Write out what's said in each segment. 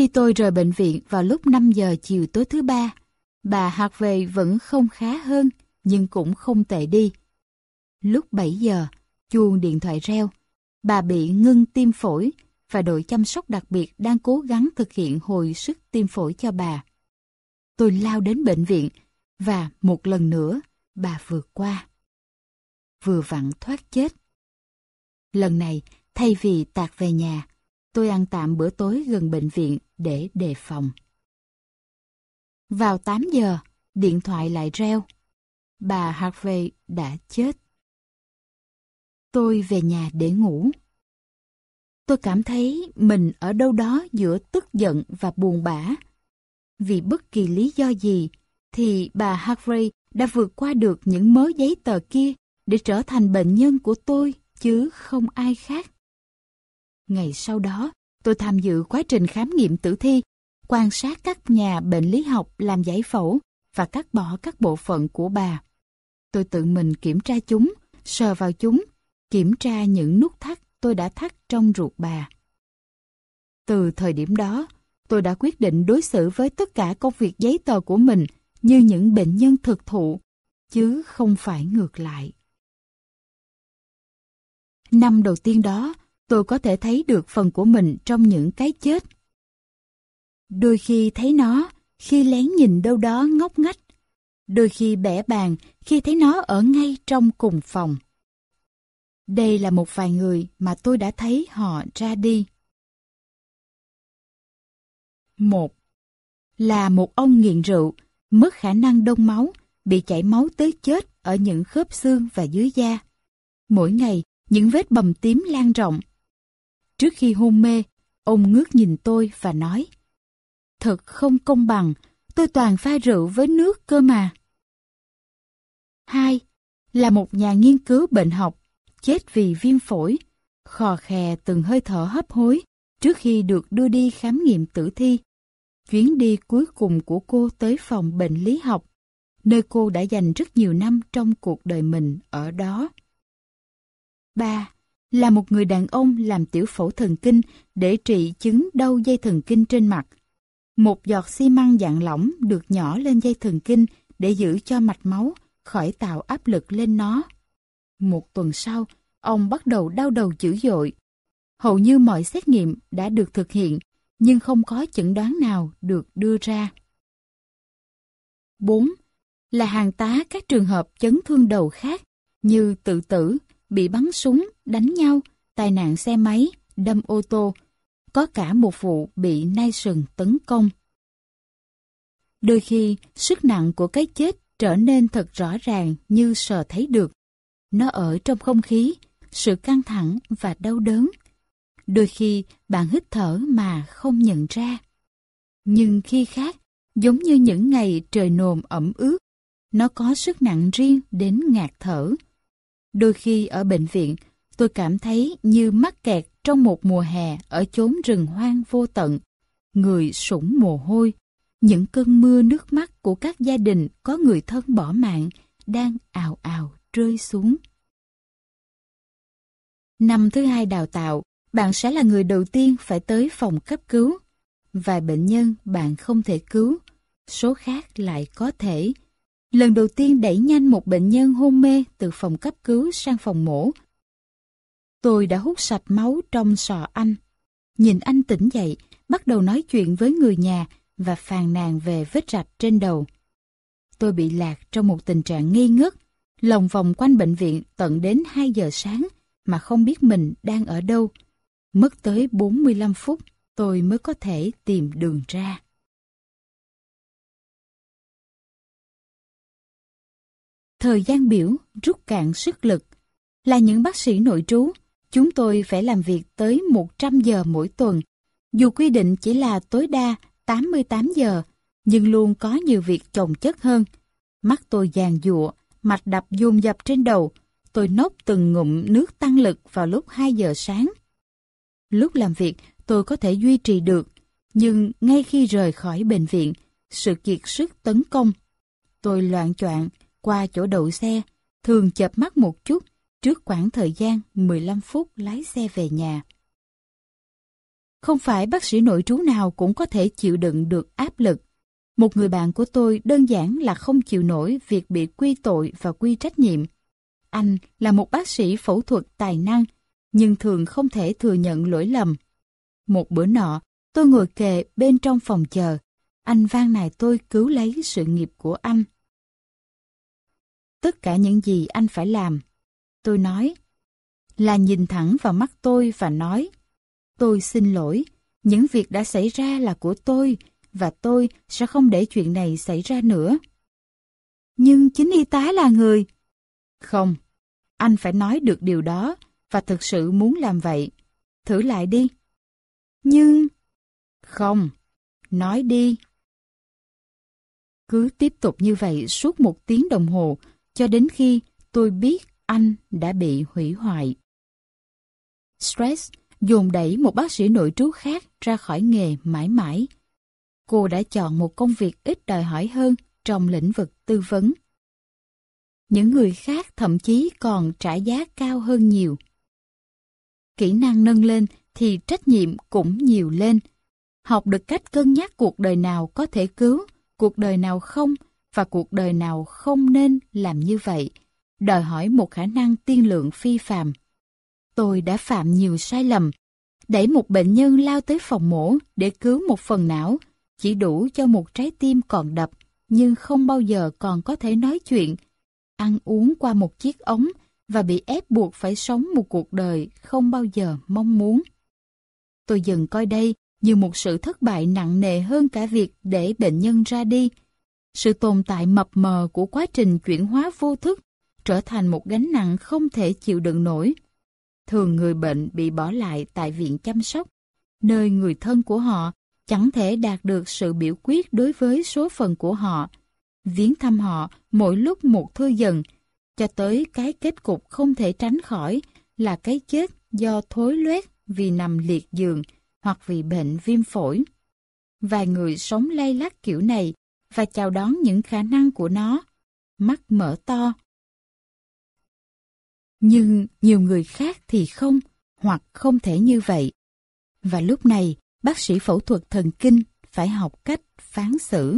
Khi tôi rời bệnh viện vào lúc 5 giờ chiều tối thứ Ba, bà Harvey vẫn không khá hơn, nhưng cũng không tệ đi. Lúc 7 giờ, chuông điện thoại reo. Bà bị ngưng tim phổi và đội chăm sóc đặc biệt đang cố gắng thực hiện hồi sức tim phổi cho bà. Tôi lao đến bệnh viện và một lần nữa bà vượt qua. Vừa vặn thoát chết. Lần này, thay vì tạt về nhà, tôi ăn tạm bữa tối gần bệnh viện để đề phòng. Vào 8 giờ, điện thoại lại reo. Bà Harvey đã chết. Tôi về nhà để ngủ. Tôi cảm thấy mình ở đâu đó giữa tức giận và buồn bã. Vì bất kỳ lý do gì, thì bà Harvey đã vượt qua được những mớ giấy tờ kia để trở thành bệnh nhân của tôi, chứ không ai khác. Ngày sau đó, tôi tham dự quá trình khám nghiệm tử thi, quan sát các nhà bệnh lý học làm giải phẫu và cắt bỏ các bộ phận của bà. Tôi tự mình kiểm tra chúng, sờ vào chúng, kiểm tra những nút thắt tôi đã thắt trong ruột bà. Từ thời điểm đó, tôi đã quyết định đối xử với tất cả công việc giấy tờ của mình như những bệnh nhân thực thụ, chứ không phải ngược lại. Năm đầu tiên đó, tôi có thể thấy được phần của mình trong những cái chết. Đôi khi thấy nó, khi lén nhìn đâu đó ngóc ngách. Đôi khi bẽ bàng, khi thấy nó ở ngay trong cùng phòng. Đây là một vài người mà tôi đã thấy họ ra đi. 1. Là một ông nghiện rượu, mất khả năng đông máu, bị chảy máu tới chết ở những khớp xương và dưới da. Mỗi ngày, những vết bầm tím lan rộng. Trước khi hôn mê, ông ngước nhìn tôi và nói: "Thật không công bằng, tôi toàn pha rượu với nước cơ mà." 2. Là một nhà nghiên cứu bệnh học, chết vì viêm phổi, khò khè từng hơi thở hấp hối trước khi được đưa đi khám nghiệm tử thi. Chuyến đi cuối cùng của cô tới phòng bệnh lý học, nơi cô đã dành rất nhiều năm trong cuộc đời mình ở đó. 3. Là một người đàn ông làm tiểu phẫu thần kinh để trị chứng đau dây thần kinh trên mặt. Một giọt xi măng dạng lỏng được nhỏ lên dây thần kinh để giữ cho mạch máu khỏi tạo áp lực lên nó. Một tuần sau, ông bắt đầu đau đầu dữ dội. Hầu như mọi xét nghiệm đã được thực hiện, nhưng không có chẩn đoán nào được đưa ra. 4. Là hàng tá các trường hợp chấn thương đầu khác như tự tử, bị bắn súng, đánh nhau, tai nạn xe máy, đâm ô tô. Có cả một vụ bị nai sừng tấn công. Đôi khi, sức nặng của cái chết trở nên thật rõ ràng như sờ thấy được. Nó ở trong không khí, sự căng thẳng và đau đớn. Đôi khi bạn hít thở mà không nhận ra. Nhưng khi khác, giống như những ngày trời nồm ẩm ướt, nó có sức nặng riêng đến ngạt thở. Đôi khi ở bệnh viện, tôi cảm thấy như mắc kẹt trong một mùa hè ở chốn rừng hoang vô tận. Người sũng mồ hôi, những cơn mưa nước mắt của các gia đình có người thân bỏ mạng đang ào ào rơi xuống. Năm thứ 2 đào tạo, bạn sẽ là người đầu tiên phải tới phòng cấp cứu. Vài bệnh nhân bạn không thể cứu, số khác lại có thể. Lần đầu tiên đẩy nhanh một bệnh nhân hôn mê từ phòng cấp cứu sang phòng mổ, tôi đã hút sạch máu trong sọ anh. Nhìn anh tỉnh dậy, bắt đầu nói chuyện với người nhà và phàn nàn về vết rạch trên đầu. Tôi bị lạc trong một tình trạng ngây ngất, lòng vòng quanh bệnh viện tận đến 2 giờ sáng mà không biết mình đang ở đâu. Mất tới 45 phút, tôi mới có thể tìm đường ra. Thời gian biểu rút cạn sức lực. Là những bác sĩ nội trú, chúng tôi phải làm việc tới 100 giờ mỗi tuần. Dù quy định chỉ là tối đa 88 giờ, nhưng luôn có nhiều việc chồng chất hơn. Mắt tôi giàn giụa, mạch đập dồn dập trên đầu. Tôi nốc từng ngụm nước tăng lực vào lúc 2 giờ sáng. Lúc làm việc, tôi có thể duy trì được, nhưng ngay khi rời khỏi bệnh viện, sự kiệt sức tấn công. Tôi loạng choạng qua chỗ đậu xe, thường chợp mắt một chút trước quãng thời gian 15 phút lái xe về nhà. Không phải bác sĩ nội trú nào cũng có thể chịu đựng được áp lực. Một người bạn của tôi đơn giản là không chịu nổi việc bị quy tội và quy trách nhiệm. Anh là một bác sĩ phẫu thuật tài năng, nhưng thường không thể thừa nhận lỗi lầm. Một bữa nọ, tôi ngồi kề bên trong phòng chờ. Anh van nài tôi cứu lấy sự nghiệp của anh. Tất cả những gì anh phải làm, tôi nói, là nhìn thẳng vào mắt tôi và nói, tôi xin lỗi, những việc đã xảy ra là của tôi, và tôi sẽ không để chuyện này xảy ra nữa. Nhưng chính y tá là người... Không, anh phải nói được điều đó, và thực sự muốn làm vậy. Thử lại đi. Nhưng... Không, nói đi. Cứ tiếp tục như vậy suốt 1 tiếng đồng hồ, cho đến khi tôi biết anh đã bị hủy hoại. Stress dồn đẩy một bác sĩ nội trú khác ra khỏi nghề mãi mãi. Cô đã chọn một công việc ít đòi hỏi hơn trong lĩnh vực tư vấn. Những người khác thậm chí còn trả giá cao hơn nhiều. Kỹ năng nâng lên thì trách nhiệm cũng nhiều lên. Học được cách cân nhắc cuộc đời nào có thể cứu, cuộc đời nào không, và cuộc đời nào không nên làm như vậy, đòi hỏi một khả năng tiên lượng phi phàm. Tôi đã phạm nhiều sai lầm, đẩy một bệnh nhân lao tới phòng mổ để cứu một phần não, chỉ đủ cho một trái tim còn đập, nhưng không bao giờ còn có thể nói chuyện, ăn uống qua một chiếc ống và bị ép buộc phải sống một cuộc đời không bao giờ mong muốn. Tôi dần coi đây như một sự thất bại nặng nề hơn cả việc để bệnh nhân ra đi. Sự tồn tại mập mờ của quá trình chuyển hóa vô thức trở thành một gánh nặng không thể chịu đựng nổi. Thường người bệnh bị bỏ lại tại viện chăm sóc, nơi người thân của họ chẳng thể đạt được sự biểu quyết đối với số phận của họ, viếng thăm họ mỗi lúc một thưa dần, cho tới cái kết cục không thể tránh khỏi là cái chết do thối loét vì nằm liệt giường hoặc vì bệnh viêm phổi. Vài người sống lay lắt kiểu này và chào đón những khả năng của nó, mắt mở to. Nhưng nhiều người khác thì không, hoặc không thể như vậy. Và lúc này, bác sĩ phẫu thuật thần kinh phải học cách phán xử.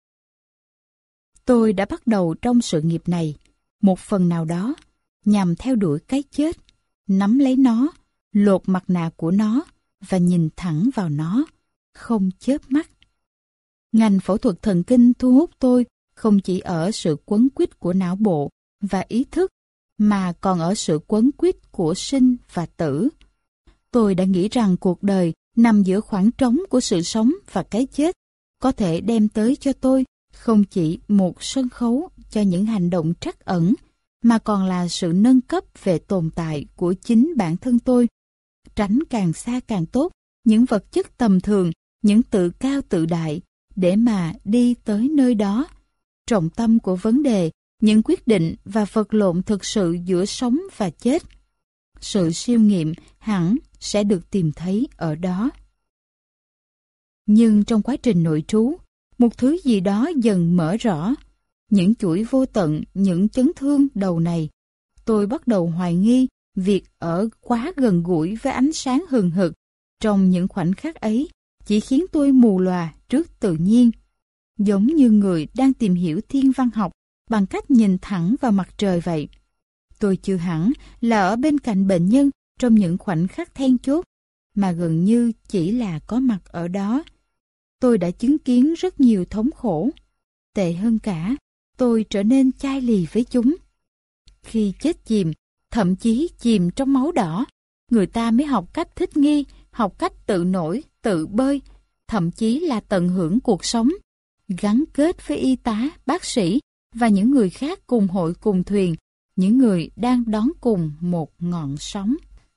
Tôi đã bắt đầu trong sự nghiệp này, một phần nào đó, nhằm theo đuổi cái chết, nắm lấy nó, lột mặt nạ của nó và nhìn thẳng vào nó, không chớp mắt. Ngành phẫu thuật thần kinh thu hút tôi không chỉ ở sự quấn quýt của não bộ và ý thức, mà còn ở sự quấn quýt của sinh và tử. Tôi đã nghĩ rằng cuộc đời nằm giữa khoảng trống của sự sống và cái chết, có thể đem tới cho tôi không chỉ một sân khấu cho những hành động trắc ẩn, mà còn là sự nâng cấp về tồn tại của chính bản thân tôi. Tránh càng xa càng tốt những vật chất tầm thường, những tự cao tự đại, để mà đi tới nơi đó. Trọng tâm của vấn đề, những quyết định và vật lộn thực sự giữa sống và chết. Sự siêu nghiệm hẳn sẽ được tìm thấy ở đó. Nhưng trong quá trình nội trú, một thứ gì đó dần mở rõ. Những chuỗi vô tận, những chấn thương đầu này, tôi bắt đầu hoài nghi việc ở quá gần gũi với ánh sáng hừng hực trong những khoảnh khắc ấy chỉ khiến tôi mù lòa trước tự nhiên, giống như người đang tìm hiểu thiên văn học bằng cách nhìn thẳng vào mặt trời vậy. Tôi chưa hẳn là ở bên cạnh bệnh nhân trong những khoảnh khắc then chốt, mà gần như chỉ là có mặt ở đó. Tôi đã chứng kiến rất nhiều thống khổ. Tệ hơn cả, tôi trở nên chai lì với chúng. Khi chết chìm, thậm chí chìm trong máu đỏ, người ta mới học cách thích nghi, học cách tự nổi, tự bơi, thậm chí là tận hưởng cuộc sống, gắn kết với y tá, bác sĩ và những người khác cùng hội cùng thuyền, những người đang đón cùng một ngọn sóng.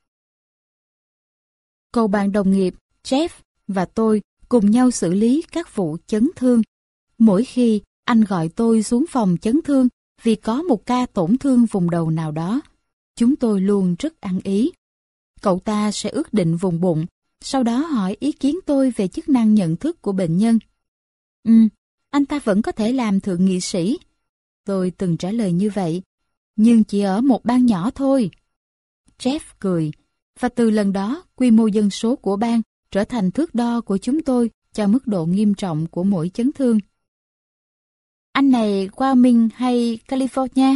Cậu bạn đồng nghiệp Jeff và tôi cùng nhau xử lý các vụ chấn thương. Mỗi khi anh gọi tôi xuống phòng chấn thương vì có một ca tổn thương vùng đầu nào đó, chúng tôi luôn rất ăn ý. Cậu ta sẽ ước định vùng bụng, sau đó hỏi ý kiến tôi về chức năng nhận thức của bệnh nhân. Anh ta vẫn có thể làm thượng nghị sĩ. Tôi từng trả lời như vậy, nhưng chỉ ở một bang nhỏ thôi. Jeff cười, và từ lần đó quy mô dân số của bang trở thành thước đo của chúng tôi cho mức độ nghiêm trọng của mỗi chấn thương. Anh này Wyoming hay California?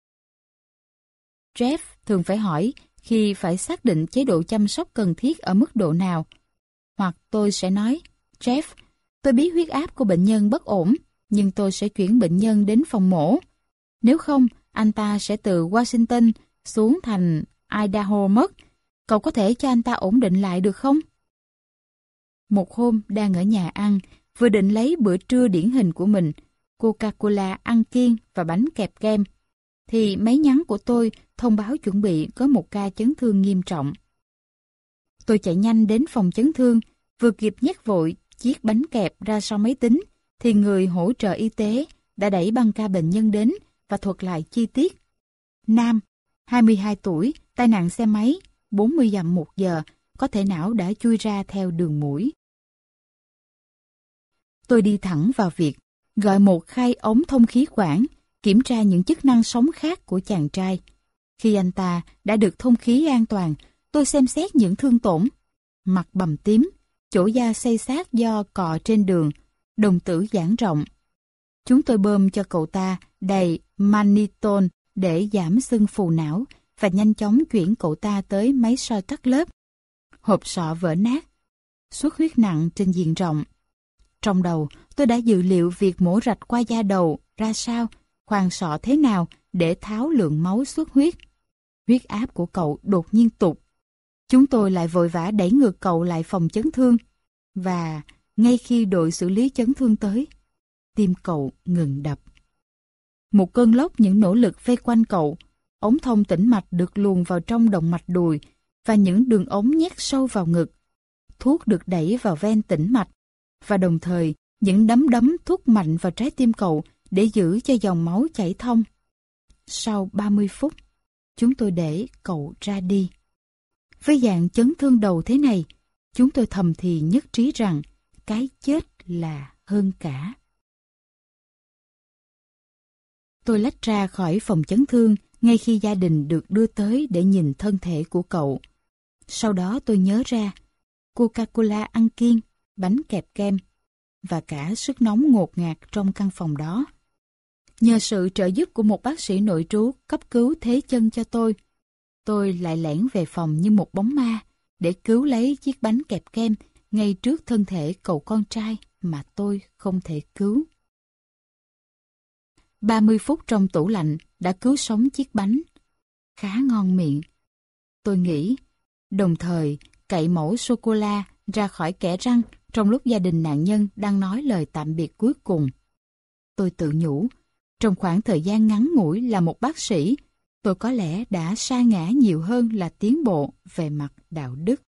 Jeff thường phải hỏi khi phải xác định chế độ chăm sóc cần thiết ở mức độ nào. Hoặc tôi sẽ nói, Jeff, tôi biết huyết áp của bệnh nhân bất ổn, nhưng tôi sẽ chuyển bệnh nhân đến phòng mổ. Nếu không, anh ta sẽ từ Washington xuống thành Idaho mất. Cậu có thể cho anh ta ổn định lại được không? Một hôm đang ở nhà ăn, vừa định lấy bữa trưa điển hình của mình, Coca-Cola ăn kiêng và bánh kẹp kem, thì máy nhắn của tôi thông báo chuẩn bị có một ca chấn thương nghiêm trọng. Tôi chạy nhanh đến phòng chấn thương, vừa kịp nhét vội chiếc bánh kẹp ra sau máy tính, thì người hỗ trợ y tế đã đẩy băng ca bệnh nhân đến và thuật lại chi tiết. Nam, 22 tuổi, tai nạn xe máy, 40 dặm một giờ, có thể não đã chui ra theo đường mũi. Tôi đi thẳng vào việc, gọi một khai ống thông khí quản, kiểm tra những chức năng sống khác của chàng trai. Khi anh ta đã được thông khí an toàn, tôi xem xét những thương tổn. Mặt bầm tím, chỗ da xây xát do cọ trên đường, đồng tử giãn rộng. Chúng tôi bơm cho cậu ta đầy mannitol để giảm sưng phù não và nhanh chóng chuyển cậu ta tới máy soi cắt lớp. Hộp sọ vỡ nát, xuất huyết nặng trên diện rộng. Trong đầu, tôi đã dự liệu việc mổ rạch qua da đầu ra sao, khoan sọ thế nào để tháo lượng máu xuất huyết. Huyết áp của cậu đột nhiên tụt. Chúng tôi lại vội vã đẩy ngược cậu lại phòng chấn thương. Và ngay khi đội xử lý chấn thương tới, tim cậu ngừng đập. Một cơn lốc những nỗ lực vây quanh cậu, ống thông tĩnh mạch được luồn vào trong động mạch đùi và những đường ống nhét sâu vào ngực. Thuốc được đẩy vào ven tĩnh mạch và đồng thời những đấm đấm thuốc mạnh vào trái tim cậu để giữ cho dòng máu chảy thông. Sau 30 phút, chúng tôi để cậu ra đi. Với dạng chấn thương đầu thế này, chúng tôi thầm thì nhất trí rằng cái chết là hơn cả. Tôi lách ra khỏi phòng chấn thương ngay khi gia đình được đưa tới để nhìn thân thể của cậu. Sau đó tôi nhớ ra Coca-Cola ăn kiêng, bánh kẹp kem và cả sức nóng ngột ngạt trong căn phòng đó. Nhờ sự trợ giúp của một bác sĩ nội trú cấp cứu thế chân cho tôi lại lẻn về phòng như một bóng ma để cứu lấy chiếc bánh kẹp kem ngay trước thân thể cậu con trai mà tôi không thể cứu. 30 phút trong tủ lạnh đã cứu sống chiếc bánh. Khá ngon miệng, tôi nghĩ, đồng thời cậy mẩu sô-cô-la ra khỏi kẽ răng trong lúc gia đình nạn nhân đang nói lời tạm biệt cuối cùng. Tôi tự nhủ, trong khoảng thời gian ngắn ngủi là một bác sĩ, tôi có lẽ đã sa ngã nhiều hơn là tiến bộ về mặt đạo đức.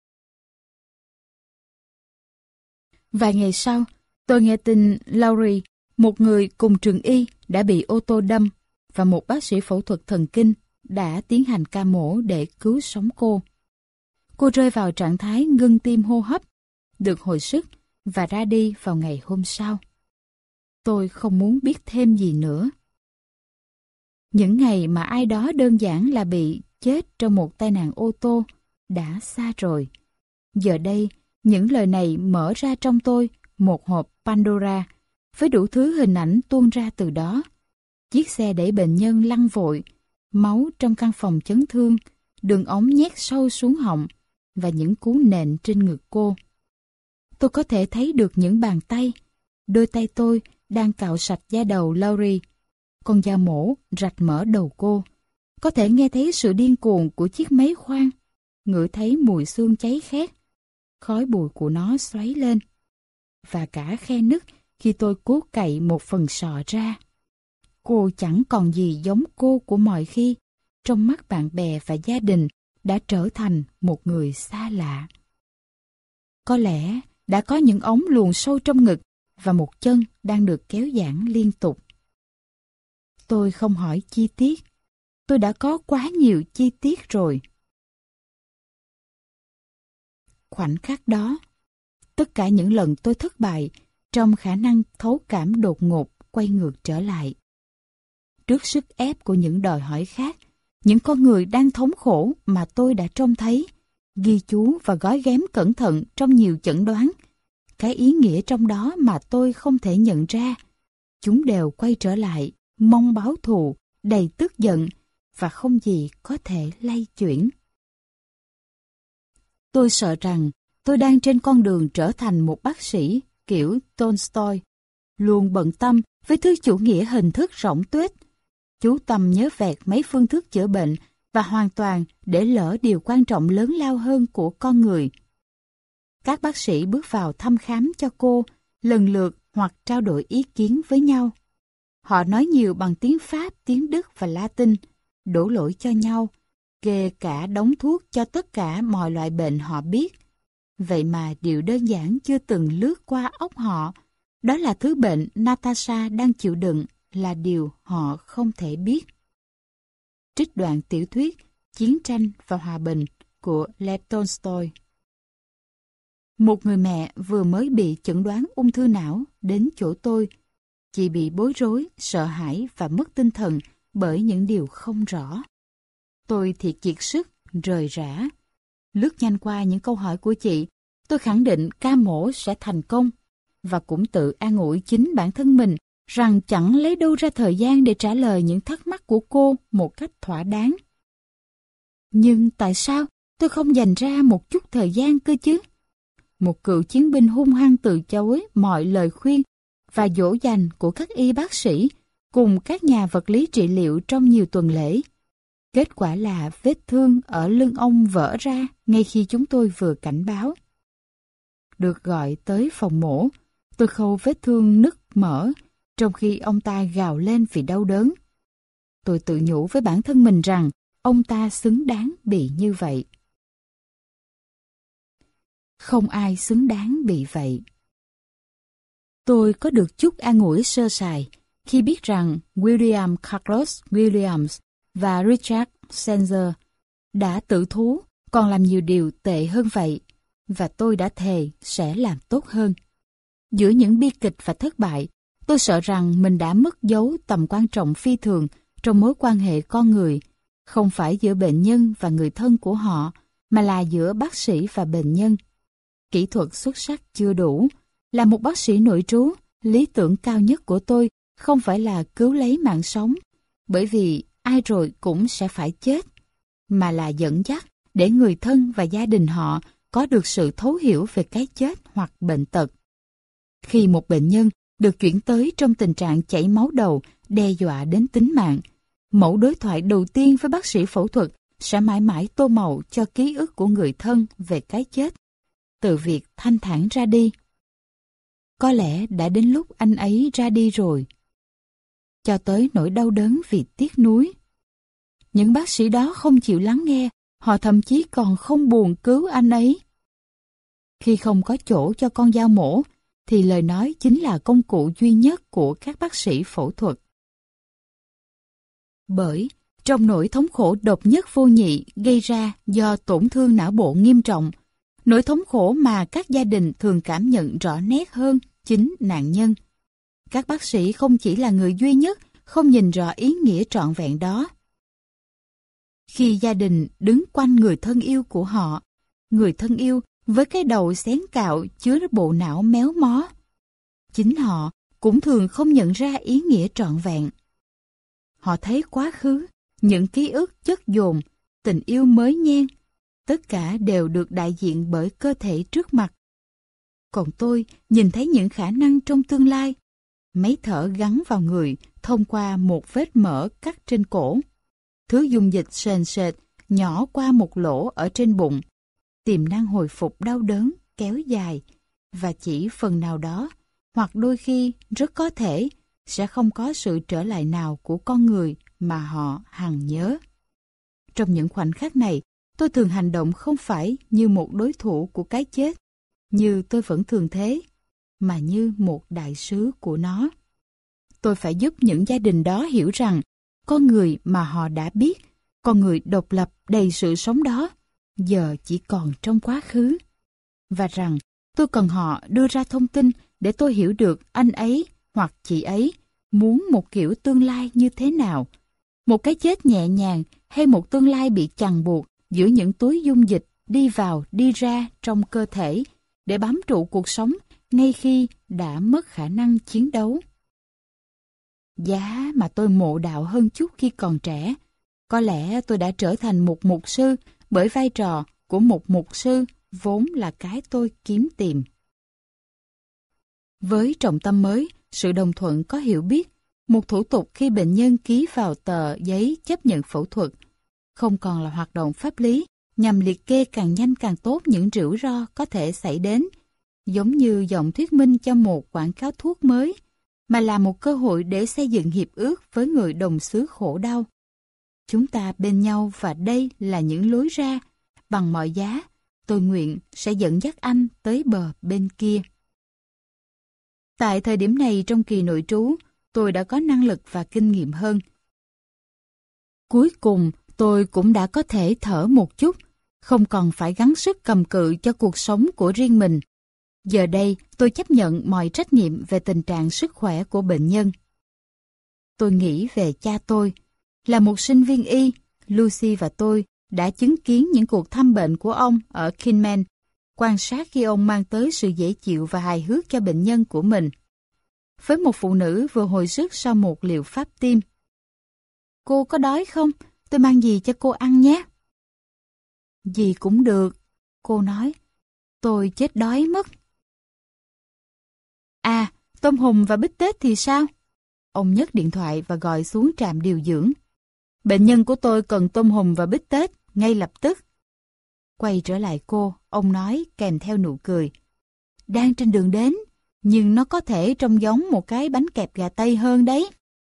Vài ngày sau, tôi nghe tin Laurie, một người cùng trường y, đã bị ô tô đâm và một bác sĩ phẫu thuật thần kinh đã tiến hành ca mổ để cứu sống cô. Cô rơi vào trạng thái ngưng tim hô hấp, được hồi sức và ra đi vào ngày hôm sau. Tôi không muốn biết thêm gì nữa. Những ngày mà ai đó đơn giản là bị chết trong một tai nạn ô tô đã xa rồi. Giờ đây, những lời này mở ra trong tôi một hộp Pandora với đủ thứ hình ảnh tuôn ra từ đó. Chiếc xe đẩy bệnh nhân lăn vội, máu trong căn phòng chấn thương, đường ống nhét sâu xuống họng và những cú nện trên ngực cô. Tôi có thể thấy được những bàn tay, đôi tay tôi đang cạo sạch da đầu Laurie. Con dao mổ rạch mở đầu cô. Có thể nghe thấy sự điên cuồng của chiếc máy khoan, ngửi thấy mùi xương cháy khét. Khói bụi của nó xoáy lên. Và cả khe nứt khi tôi cố cậy một phần sọ ra. Cô chẳng còn gì giống cô của mọi khi. Trong mắt bạn bè và gia đình đã trở thành một người xa lạ. Có lẽ đã có những ống luồn sâu trong ngực và một chân đang được kéo giãn liên tục. Tôi không hỏi chi tiết. Tôi đã có quá nhiều chi tiết rồi. Khoảnh khắc đó, tất cả những lần tôi thất bại trong khả năng thấu cảm đột ngột quay ngược trở lại. Trước sức ép của những đòi hỏi khác, những con người đang thống khổ mà tôi đã trông thấy, ghi chú và gói ghém cẩn thận trong nhiều chẩn đoán. Cái ý nghĩa trong đó mà tôi không thể nhận ra. Chúng đều quay trở lại, mong báo thù, đầy tức giận, và không gì có thể lay chuyển. Tôi sợ rằng tôi đang trên con đường trở thành một bác sĩ kiểu Tolstoy, luôn bận tâm với thứ chủ nghĩa hình thức rỗng tuếch, chú tâm nhớ vẹt mấy phương thức chữa bệnh và hoàn toàn để lỡ điều quan trọng lớn lao hơn của con người. Các bác sĩ bước vào thăm khám cho cô, lần lượt hoặc trao đổi ý kiến với nhau. Họ nói nhiều bằng tiếng Pháp, tiếng Đức và Latin, đổ lỗi cho nhau, kể cả đóng thuốc cho tất cả mọi loại bệnh họ biết. Vậy mà điều đơn giản chưa từng lướt qua óc họ, đó là thứ bệnh Natasha đang chịu đựng là điều họ không thể biết. Trích đoạn tiểu thuyết Chiến tranh và Hòa bình của Lev Tolstoy. Một người mẹ vừa mới bị chẩn đoán ung thư não đến chỗ tôi. Chị bị bối rối, sợ hãi và mất tinh thần bởi những điều không rõ. Tôi thì kiệt sức, rời rã. Lướt nhanh qua những câu hỏi của chị, tôi khẳng định ca mổ sẽ thành công và cũng tự an ủi chính bản thân mình rằng chẳng lấy đâu ra thời gian để trả lời những thắc mắc của cô một cách thỏa đáng. Nhưng tại sao tôi không dành ra một chút thời gian cơ chứ? Một cựu chiến binh hung hăng từ chối mọi lời khuyên và dỗ dành của các y bác sĩ cùng các nhà vật lý trị liệu trong nhiều tuần lễ. Kết quả là vết thương ở lưng ông vỡ ra ngay khi chúng tôi vừa cảnh báo. Được gọi tới phòng mổ, tôi khâu vết thương nứt mở, trong khi ông ta gào lên vì đau đớn. Tôi tự nhủ với bản thân mình rằng ông ta xứng đáng bị như vậy. Không ai xứng đáng bị vậy. Tôi có được chút an ủi sơ sài khi biết rằng William Carlos Williams và Richard Sanzer đã tự thú còn làm nhiều điều tệ hơn vậy, và tôi đã thề sẽ làm tốt hơn. Giữa những bi kịch và thất bại, tôi sợ rằng mình đã mất dấu tầm quan trọng phi thường trong mối quan hệ con người, không phải giữa bệnh nhân và người thân của họ, mà là giữa bác sĩ và bệnh nhân. Kỹ thuật xuất sắc chưa đủ. Là một bác sĩ nội trú, lý tưởng cao nhất của tôi không phải là cứu lấy mạng sống, bởi vì ai rồi cũng sẽ phải chết, mà là dẫn dắt để người thân và gia đình họ có được sự thấu hiểu về cái chết hoặc bệnh tật. Khi một bệnh nhân được chuyển tới trong tình trạng chảy máu đầu đe dọa đến tính mạng, mẫu đối thoại đầu tiên với bác sĩ phẫu thuật sẽ mãi mãi tô màu cho ký ức của người thân về cái chết, từ việc thanh thản ra đi. Có lẽ đã đến lúc anh ấy ra đi rồi. Cho tới nỗi đau đớn vì tiếc nuối. Những bác sĩ đó không chịu lắng nghe, họ thậm chí còn không buồn cứu anh ấy. Khi không có chỗ cho con dao mổ, thì lời nói chính là công cụ duy nhất của các bác sĩ phẫu thuật. Bởi, trong nỗi thống khổ độc nhất vô nhị gây ra do tổn thương não bộ nghiêm trọng, nỗi thống khổ mà các gia đình thường cảm nhận rõ nét hơn chính nạn nhân. Các bác sĩ không chỉ là người duy nhất không nhìn rõ ý nghĩa trọn vẹn đó. Khi gia đình đứng quanh người thân yêu của họ, người thân yêu với cái đầu xén cạo chứa bộ não méo mó, chính họ cũng thường không nhận ra ý nghĩa trọn vẹn. Họ thấy quá khứ, những ký ức chất dồn, tình yêu mới nhen, tất cả đều được đại diện bởi cơ thể trước mặt. Còn tôi nhìn thấy những khả năng trong tương lai, máy thở gắn vào người thông qua một vết mỡ cắt trên cổ, thứ dung dịch sền sệt nhỏ qua một lỗ ở trên bụng, tiềm năng hồi phục đau đớn kéo dài, và chỉ phần nào đó, hoặc đôi khi rất có thể, sẽ không có sự trở lại nào của con người mà họ hằng nhớ. Trong những khoảnh khắc này, tôi thường hành động không phải như một đối thủ của cái chết, như tôi vẫn thường thế, mà như một đại sứ của nó. Tôi phải giúp những gia đình đó hiểu rằng, con người mà họ đã biết, con người độc lập đầy sự sống đó, giờ chỉ còn trong quá khứ. Và rằng, tôi cần họ đưa ra thông tin để tôi hiểu được anh ấy hoặc chị ấy muốn một kiểu tương lai như thế nào. Một cái chết nhẹ nhàng hay một tương lai bị chằng buộc giữa những túi dung dịch đi vào đi ra trong cơ thể để bám trụ cuộc sống ngay khi đã mất khả năng chiến đấu. Giá mà tôi mộ đạo hơn chút khi còn trẻ, có lẽ tôi đã trở thành một mục sư bởi vai trò của một mục sư vốn là cái tôi kiếm tìm. Với trọng tâm mới, sự đồng thuận có hiểu biết, một thủ tục khi bệnh nhân ký vào tờ giấy chấp nhận phẫu thuật, không còn là hoạt động pháp lý nhằm liệt kê càng nhanh càng tốt những rủi ro có thể xảy đến, giống như giọng thuyết minh cho một quảng cáo thuốc mới, mà là một cơ hội để xây dựng hiệp ước với người đồng xứ khổ đau. Chúng ta bên nhau và đây là những lối ra, bằng mọi giá, tôi nguyện sẽ dẫn dắt anh tới bờ bên kia. Tại thời điểm này trong kỳ nội trú, tôi đã có năng lực và kinh nghiệm hơn. Cuối cùng, tôi cũng đã có thể thở một chút, không còn phải gắng sức cầm cự cho cuộc sống của riêng mình. Giờ đây, tôi chấp nhận mọi trách nhiệm về tình trạng sức khỏe của bệnh nhân. Tôi nghĩ về cha tôi. Là một sinh viên y, Lucy và tôi đã chứng kiến những cuộc thăm bệnh của ông ở Kinman, quan sát khi ông mang tới sự dễ chịu và hài hước cho bệnh nhân của mình. Với một phụ nữ vừa hồi sức sau một liệu pháp tim. Cô có đói không? Tôi mang gì cho cô ăn nhé. Gì cũng được, cô nói. Tôi chết đói mất. À, tôm hùm và bít tết thì sao? Ông nhấc điện thoại và gọi xuống trạm điều dưỡng. Bệnh nhân của tôi cần tôm hùm và bít tết, ngay lập tức. Quay trở lại cô, ông nói kèm theo nụ cười. Đang trên đường đến, nhưng nó có thể trông giống một cái bánh kẹp gà Tây hơn đấy.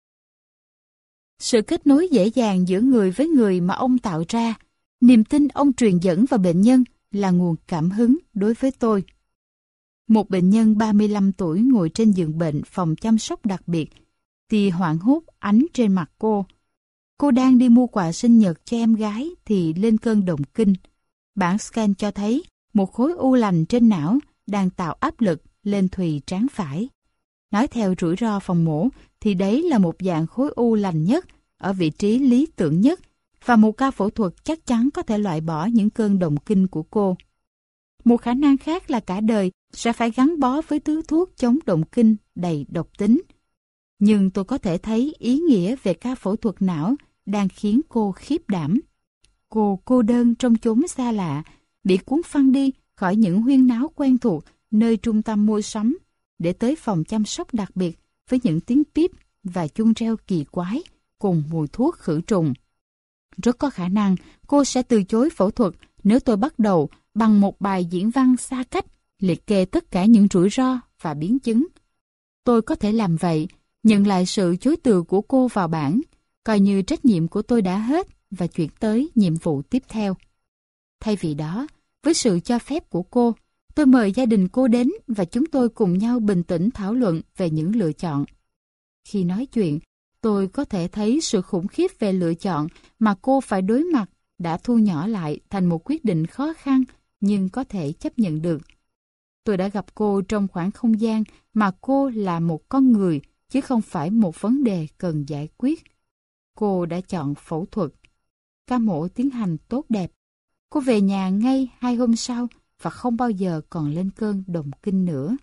Sự kết nối dễ dàng giữa người với người mà ông tạo ra, niềm tin ông truyền dẫn vào bệnh nhân là nguồn cảm hứng đối với tôi. Một bệnh nhân 35 tuổi ngồi trên giường bệnh phòng chăm sóc đặc biệt, thì hoảng hốt ánh trên mặt cô. Cô đang đi mua quà sinh nhật cho em gái thì lên cơn động kinh. Bản scan cho thấy một khối u lành trên não đang tạo áp lực lên thùy trán phải. Nói theo rủi ro phòng mổ thì đấy là một dạng khối u lành nhất, ở vị trí lý tưởng nhất, và một ca phẫu thuật chắc chắn có thể loại bỏ những cơn động kinh của cô. Một khả năng khác là cả đời sẽ phải gắn bó với thứ thuốc chống động kinh đầy độc tính. Nhưng tôi có thể thấy ý nghĩa về ca phẫu thuật não đang khiến cô khiếp đảm. Cô cô đơn trong chốn xa lạ, bị cuốn phăng đi khỏi những huyên náo quen thuộc nơi trung tâm mua sắm, để tới phòng chăm sóc đặc biệt với những tiếng píp và chuông reo kỳ quái cùng mùi thuốc khử trùng. Rất có khả năng cô sẽ từ chối phẫu thuật nếu tôi bắt đầu bằng một bài diễn văn xa cách, liệt kê tất cả những rủi ro và biến chứng. Tôi có thể làm vậy, nhận lại sự chối từ của cô vào bảng, coi như trách nhiệm của tôi đã hết và chuyển tới nhiệm vụ tiếp theo. Thay vì đó, với sự cho phép của cô, tôi mời gia đình cô đến và chúng tôi cùng nhau bình tĩnh thảo luận về những lựa chọn. Khi nói chuyện, tôi có thể thấy sự khủng khiếp về lựa chọn mà cô phải đối mặt đã thu nhỏ lại thành một quyết định khó khăn nhưng có thể chấp nhận được. Tôi đã gặp cô trong khoảng không gian mà cô là một con người chứ không phải một vấn đề cần giải quyết. Cô đã chọn phẫu thuật. Ca mổ tiến hành tốt đẹp. Cô về nhà ngay 2 hôm sau và không bao giờ còn lên cơn động kinh nữa.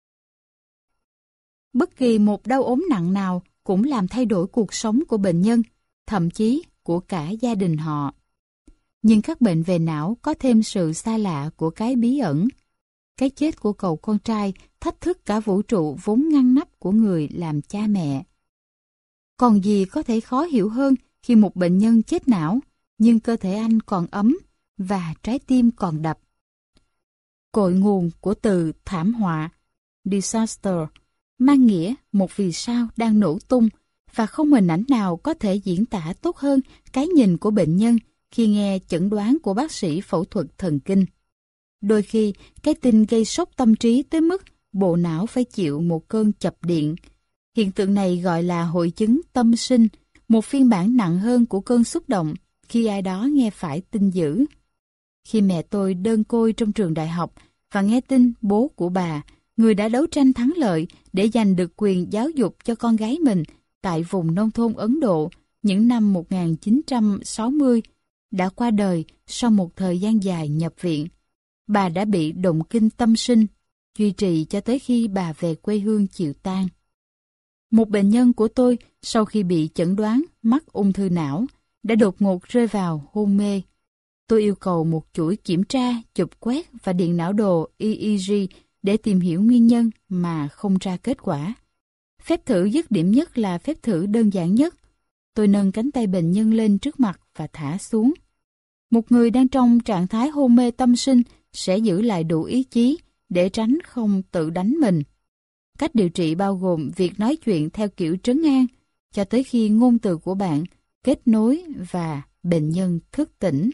Bất kỳ một đau ốm nặng nào cũng làm thay đổi cuộc sống của bệnh nhân, thậm chí của cả gia đình họ. Nhưng các bệnh về não có thêm sự xa lạ của cái bí ẩn. Cái chết của cậu con trai thách thức cả vũ trụ vốn ngăn nắp của người làm cha mẹ. Còn gì có thể khó hiểu hơn khi một bệnh nhân chết não, nhưng cơ thể anh còn ấm và trái tim còn đập. Cội nguồn của từ thảm họa, disaster, mang nghĩa một vì sao đang nổ tung, và không hình ảnh nào có thể diễn tả tốt hơn cái nhìn của bệnh nhân khi nghe chẩn đoán của bác sĩ phẫu thuật thần kinh. Đôi khi, cái tin gây sốc tâm trí tới mức bộ não phải chịu một cơn chập điện. Hiện tượng này gọi là hội chứng tâm sinh, một phiên bản nặng hơn của cơn xúc động khi ai đó nghe phải tin dữ. Khi mẹ tôi đơn côi trong trường đại học và nghe tin bố của bà, người đã đấu tranh thắng lợi để giành được quyền giáo dục cho con gái mình tại vùng nông thôn Ấn Độ những năm 1960, đã qua đời sau một thời gian dài nhập viện. Bà đã bị động kinh tâm sinh, duy trì cho tới khi bà về quê hương chịu tang. Một bệnh nhân của tôi sau khi bị chẩn đoán mắc ung thư não đã đột ngột rơi vào hôn mê. Tôi yêu cầu một chuỗi kiểm tra, chụp quét và điện não đồ EEG để tìm hiểu nguyên nhân mà không ra kết quả. Phép thử dứt điểm nhất là phép thử đơn giản nhất. Tôi nâng cánh tay bệnh nhân lên trước mặt và thả xuống. Một người đang trong trạng thái hôn mê tâm sinh sẽ giữ lại đủ ý chí để tránh không tự đánh mình. Cách điều trị bao gồm việc nói chuyện theo kiểu trấn an cho tới khi ngôn từ của bạn kết nối và bệnh nhân thức tỉnh.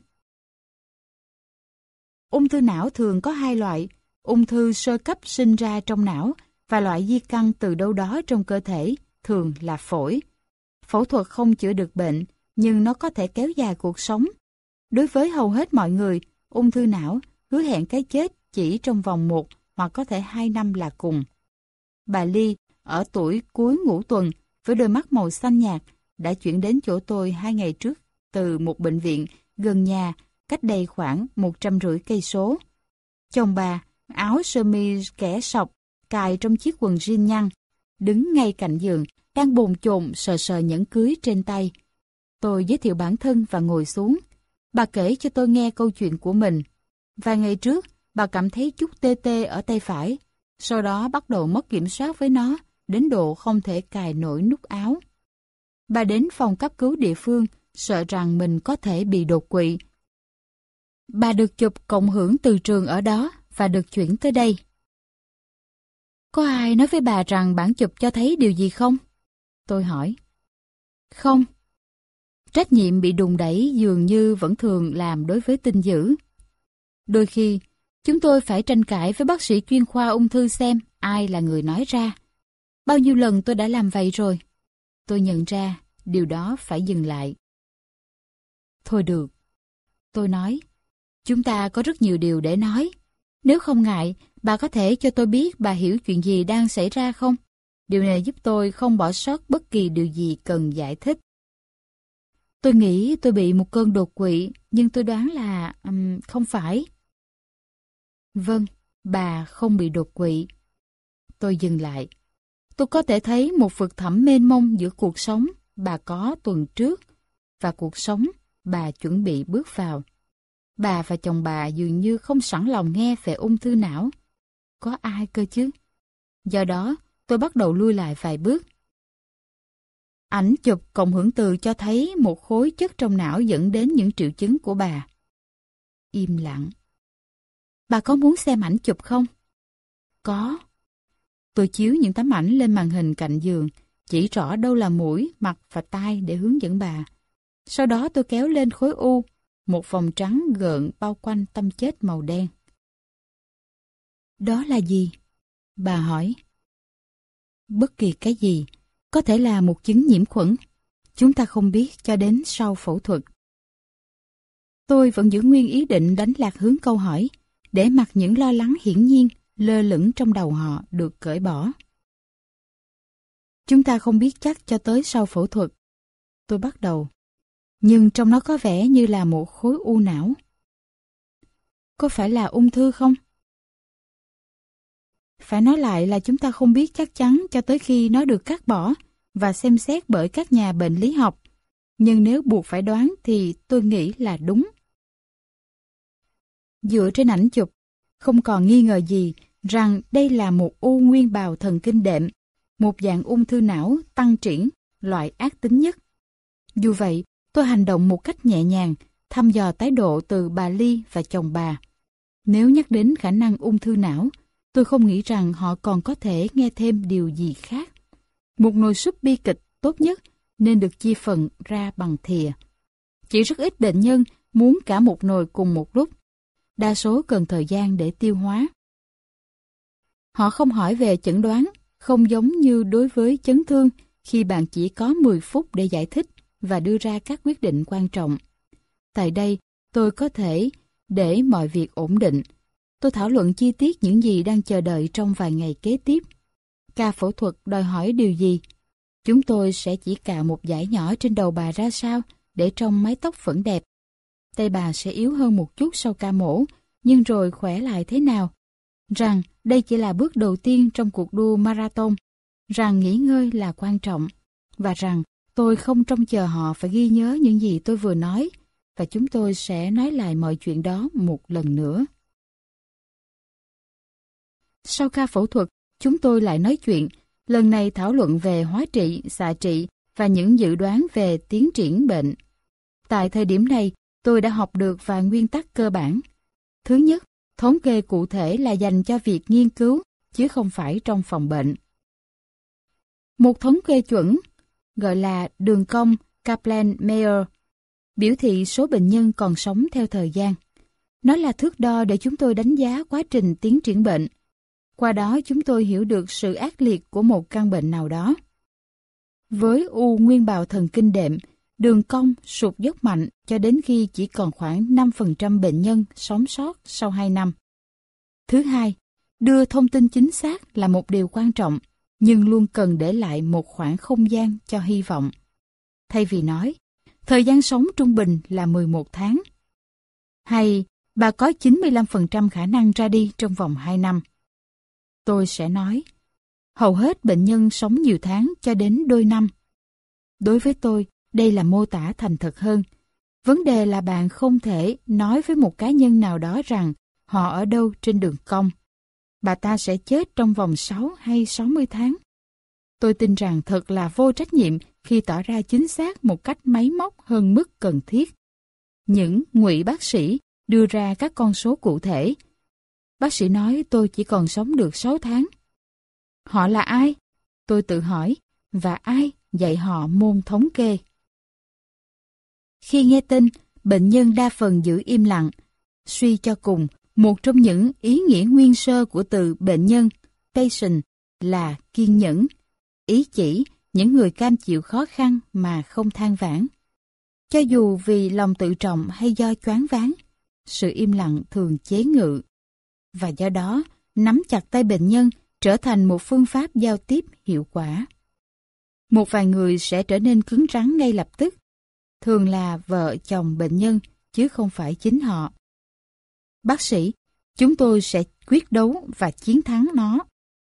Ung thư não thường có hai loại, ung thư sơ cấp sinh ra trong não và loại di căn từ đâu đó trong cơ thể, thường là phổi. Phẫu thuật không chữa được bệnh, nhưng nó có thể kéo dài cuộc sống. Đối với hầu hết mọi người, ung thư não hứa hẹn cái chết chỉ trong vòng 1 hoặc có thể 2 năm là cùng. Bà Ly, ở tuổi cuối ngũ tuần, với đôi mắt màu xanh nhạt, đã chuyển đến chỗ tôi 2 ngày trước từ một bệnh viện gần nhà, cách đây khoảng 150 cây số. Chồng bà, áo sơ mi kẻ sọc, cài trong chiếc quần jean nhăn, đứng ngay cạnh giường, đang bồn chồn sờ sờ nhẫn cưới trên tay. Tôi giới thiệu bản thân và ngồi xuống. Bà kể cho tôi nghe câu chuyện của mình. Vài ngày trước, bà cảm thấy chút tê tê ở tay phải, sau đó bắt đầu mất kiểm soát với nó, đến độ không thể cài nổi nút áo. Bà đến phòng cấp cứu địa phương, sợ rằng mình có thể bị đột quỵ. Bà được chụp cộng hưởng từ trường ở đó và được chuyển tới đây. Có ai nói với bà rằng bản chụp cho thấy điều gì không? Tôi hỏi. Không. Trách nhiệm bị đùn đẩy dường như vẫn thường làm đối với tin dữ. Đôi khi, chúng tôi phải tranh cãi với bác sĩ chuyên khoa ung thư xem ai là người nói ra. Bao nhiêu lần tôi đã làm vậy rồi. Tôi nhận ra điều đó phải dừng lại. Thôi được. Tôi nói. Chúng ta có rất nhiều điều để nói. Nếu không ngại, bà có thể cho tôi biết bà hiểu chuyện gì đang xảy ra không? Điều này giúp tôi không bỏ sót bất kỳ điều gì cần giải thích. Tôi nghĩ tôi bị một cơn đột quỵ, nhưng tôi đoán là không phải. Vâng, bà không bị đột quỵ. Tôi dừng lại. Tôi có thể thấy một vực thẳm mênh mông giữa cuộc sống bà có tuần trước và cuộc sống bà chuẩn bị bước vào. Bà và chồng bà dường như không sẵn lòng nghe về ung thư não. Có ai cơ chứ? Do đó, tôi bắt đầu lui lại vài bước. Ảnh chụp cộng hưởng từ cho thấy một khối chất trong não dẫn đến những triệu chứng của bà. Im lặng. Bà có muốn xem ảnh chụp không? Có. Tôi chiếu những tấm ảnh lên màn hình cạnh giường, chỉ rõ đâu là mũi, mặt và tai để hướng dẫn bà. Sau đó tôi kéo lên khối u, một vòng trắng gợn bao quanh tâm chết màu đen. Đó là gì? Bà hỏi. Bất kỳ cái gì, có thể là một chứng nhiễm khuẩn. Chúng ta không biết cho đến sau phẫu thuật. Tôi vẫn giữ nguyên ý định đánh lạc hướng câu hỏi, để mặc những lo lắng hiển nhiên lơ lửng trong đầu họ được cởi bỏ. Chúng ta không biết chắc cho tới sau phẫu thuật. Tôi bắt đầu. Nhưng trong nó có vẻ như là một khối u não. Có phải là ung thư không? Phải nói lại là chúng ta không biết chắc chắn cho tới khi nó được cắt bỏ và xem xét bởi các nhà bệnh lý học. Nhưng nếu buộc phải đoán thì tôi nghĩ là đúng. Dựa trên ảnh chụp, không còn nghi ngờ gì rằng đây là một u nguyên bào thần kinh đệm, một dạng ung thư não tăng triển, loại ác tính nhất. Dù vậy, tôi hành động một cách nhẹ nhàng, thăm dò thái độ từ bà Ly và chồng bà. Nếu nhắc đến khả năng ung thư não, tôi không nghĩ rằng họ còn có thể nghe thêm điều gì khác. Một nồi súp bi kịch tốt nhất nên được chia phần ra bằng thìa. Chỉ rất ít bệnh nhân muốn cả một nồi cùng một lúc. Đa số cần thời gian để tiêu hóa. Họ không hỏi về chẩn đoán, không giống như đối với chấn thương khi bạn chỉ có 10 phút để giải thích và đưa ra các quyết định quan trọng. Tại đây, tôi có thể để mọi việc ổn định. Tôi thảo luận chi tiết những gì đang chờ đợi trong vài ngày kế tiếp. Ca phẫu thuật đòi hỏi điều gì? Chúng tôi sẽ chỉ cạo một dải nhỏ trên đầu bà ra sao để trông mái tóc vẫn đẹp. tay bà sẽ yếu hơn một chút sau ca mổ, nhưng rồi khỏe lại thế nào. Rằng đây chỉ là bước đầu tiên trong cuộc đua marathon, rằng nghỉ ngơi là quan trọng, và rằng tôi không trông chờ họ phải ghi nhớ những gì tôi vừa nói, và chúng tôi sẽ nói lại mọi chuyện đó một lần nữa. Sau ca phẫu thuật, chúng tôi lại nói chuyện, lần này thảo luận về hóa trị, xạ trị và những dự đoán về tiến triển bệnh. Tại thời điểm này, tôi đã học được vài nguyên tắc cơ bản. Thứ nhất, thống kê cụ thể là dành cho việc nghiên cứu, chứ không phải trong phòng bệnh. Một thống kê chuẩn, gọi là đường cong Kaplan-Meier, biểu thị số bệnh nhân còn sống theo thời gian. Nó là thước đo để chúng tôi đánh giá quá trình tiến triển bệnh. Qua đó chúng tôi hiểu được sự ác liệt của một căn bệnh nào đó. Với u nguyên bào thần kinh đệm, đường cong sụt dốc mạnh cho đến khi chỉ còn khoảng 5% bệnh nhân sống sót sau 2 năm. Thứ hai, đưa thông tin chính xác là một điều quan trọng, nhưng luôn cần để lại một khoảng không gian cho hy vọng. Thay vì nói, thời gian sống trung bình là 11 tháng. Hay, bà có 95% khả năng ra đi trong vòng 2 năm. Tôi sẽ nói, hầu hết bệnh nhân sống nhiều tháng cho đến đôi năm. Đối với tôi, đây là mô tả thành thật hơn. Vấn đề là bạn không thể nói với một cá nhân nào đó rằng họ ở đâu trên đường cong. Bà ta sẽ chết trong vòng 6 hay 60 tháng. Tôi tin rằng thật là vô trách nhiệm khi tỏ ra chính xác một cách máy móc hơn mức cần thiết. Những ngụy bác sĩ đưa ra các con số cụ thể. Bác sĩ nói tôi chỉ còn sống được 6 tháng. Họ là ai? Tôi tự hỏi, và ai dạy họ môn thống kê? Khi nghe tin, bệnh nhân đa phần giữ im lặng. Suy cho cùng, một trong những ý nghĩa nguyên sơ của từ bệnh nhân, patient, là kiên nhẫn. Ý chỉ những người cam chịu khó khăn mà không than vãn. Cho dù vì lòng tự trọng hay do choáng váng, sự im lặng thường chế ngự. Và do đó, nắm chặt tay bệnh nhân trở thành một phương pháp giao tiếp hiệu quả. Một vài người sẽ trở nên cứng rắn ngay lập tức, thường là vợ chồng bệnh nhân, chứ không phải chính họ. Bác sĩ, chúng tôi sẽ quyết đấu và chiến thắng nó.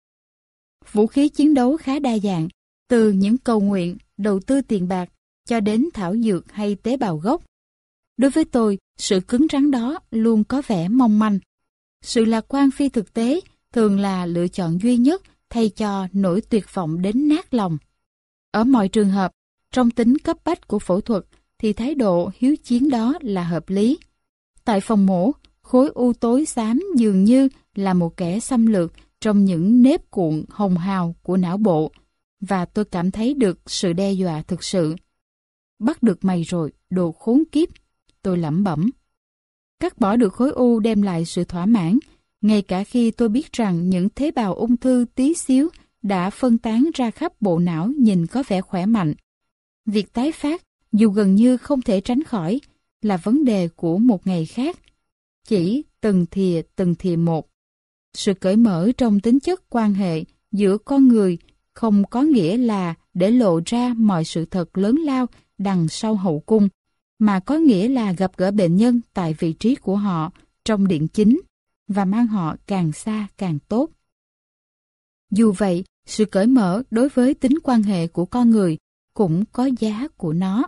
Vũ khí chiến đấu khá đa dạng, từ những cầu nguyện, đầu tư tiền bạc, cho đến thảo dược hay tế bào gốc. Đối với tôi, sự cứng rắn đó luôn có vẻ mong manh. Sự lạc quan phi thực tế thường là lựa chọn duy nhất thay cho nỗi tuyệt vọng đến nát lòng. Ở mọi trường hợp, trong tính cấp bách của phẫu thuật thì thái độ hiếu chiến đó là hợp lý. Tại phòng mổ, khối u tối xám dường như là một kẻ xâm lược trong những nếp cuộn hồng hào của não bộ, và tôi cảm thấy được sự đe dọa thực sự. Bắt được mày rồi, đồ khốn kiếp, tôi lẩm bẩm. Cắt bỏ được khối u đem lại sự thỏa mãn, ngay cả khi tôi biết rằng những tế bào ung thư tí xíu đã phân tán ra khắp bộ não nhìn có vẻ khỏe mạnh. Việc tái phát, dù gần như không thể tránh khỏi, là vấn đề của một ngày khác. Chỉ từng thìa một. Sự cởi mở trong tính chất quan hệ giữa con người không có nghĩa là để lộ ra mọi sự thật lớn lao đằng sau hậu cung, mà có nghĩa là gặp gỡ bệnh nhân tại vị trí của họ trong điện chính và mang họ càng xa càng tốt. Dù vậy, sự cởi mở đối với tính quan hệ của con người cũng có giá của nó.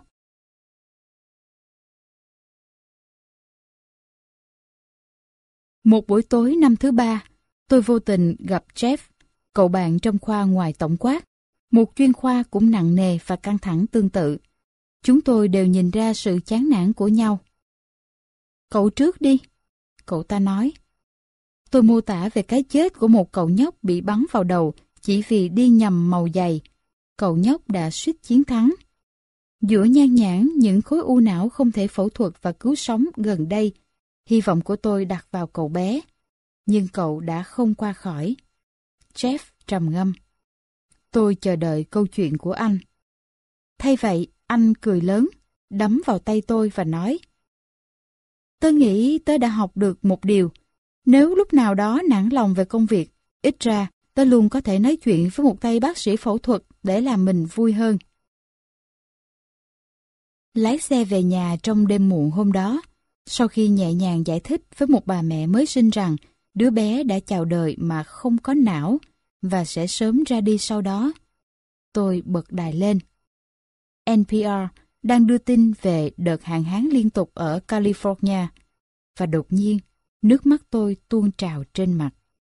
Một buổi tối năm thứ 3, tôi vô tình gặp Jeff, cậu bạn trong khoa ngoài tổng quát, một chuyên khoa cũng nặng nề và căng thẳng tương tự. Chúng tôi đều nhìn ra sự chán nản của nhau. Cậu trước đi, cậu ta nói. Tôi mô tả về cái chết của một cậu nhóc bị bắn vào đầu chỉ vì đi nhầm màu giày. Cậu nhóc đã suýt chiến thắng. Giữa nhan nhản những khối u não không thể phẫu thuật và cứu sống gần đây, hy vọng của tôi đặt vào cậu bé. Nhưng cậu đã không qua khỏi. Jeff trầm ngâm. Tôi chờ đợi câu chuyện của anh. Thay vậy, anh cười lớn, đấm vào tay tôi và nói: Tớ nghĩ tớ đã học được một điều. Nếu lúc nào đó nản lòng về công việc, ít ra tớ luôn có thể nói chuyện với một tay bác sĩ phẫu thuật để làm mình vui hơn. Lái xe về nhà trong đêm muộn hôm đó, Sau khi nhẹ nhàng giải thích với một bà mẹ mới sinh rằng đứa bé đã chào đời mà không có não và sẽ sớm ra đi sau đó, tôi bật đài lên. NPR đang đưa tin về đợt hạn hán liên tục ở California, và đột nhiên, nước mắt tôi tuôn trào trên mặt.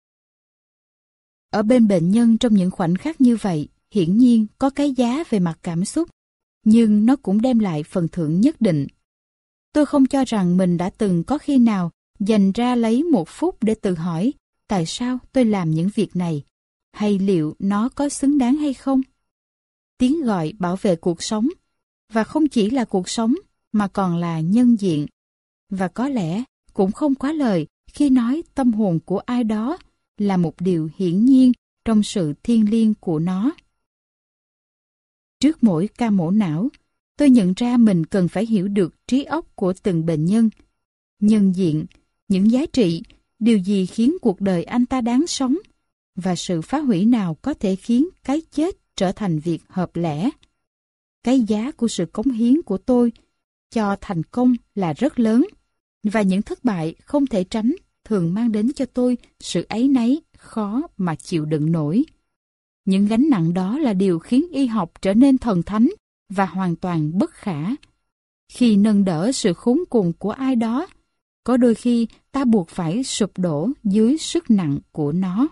Ở bên bệnh nhân trong những khoảnh khắc như vậy, hiển nhiên có cái giá về mặt cảm xúc, nhưng nó cũng đem lại phần thưởng nhất định. Tôi không cho rằng mình đã từng có khi nào dành ra lấy 1 phút để tự hỏi tại sao tôi làm những việc này, hay liệu nó có xứng đáng hay không. Tiếng gọi bảo vệ cuộc sống, và không chỉ là cuộc sống mà còn là nhân diện, và có lẽ cũng không quá lời khi nói tâm hồn của ai đó là một điều hiển nhiên trong sự thiêng liêng của nó. Trước mỗi ca mổ não, tôi nhận ra mình cần phải hiểu được trí óc của từng bệnh nhân, nhân diện, những giá trị, điều gì khiến cuộc đời anh ta đáng sống, và sự phá hủy nào có thể khiến cái chết trở thành việc hợp lẽ. Cái giá của sự cống hiến của tôi cho thành công là rất lớn, và những thất bại không thể tránh thường mang đến cho tôi sự áy náy khó mà chịu đựng nổi. Những gánh nặng đó là điều khiến y học trở nên thần thánh và hoàn toàn bất khả. Khi nâng đỡ sự khốn cùng của ai đó, có đôi khi ta buộc phải sụp đổ dưới sức nặng của nó.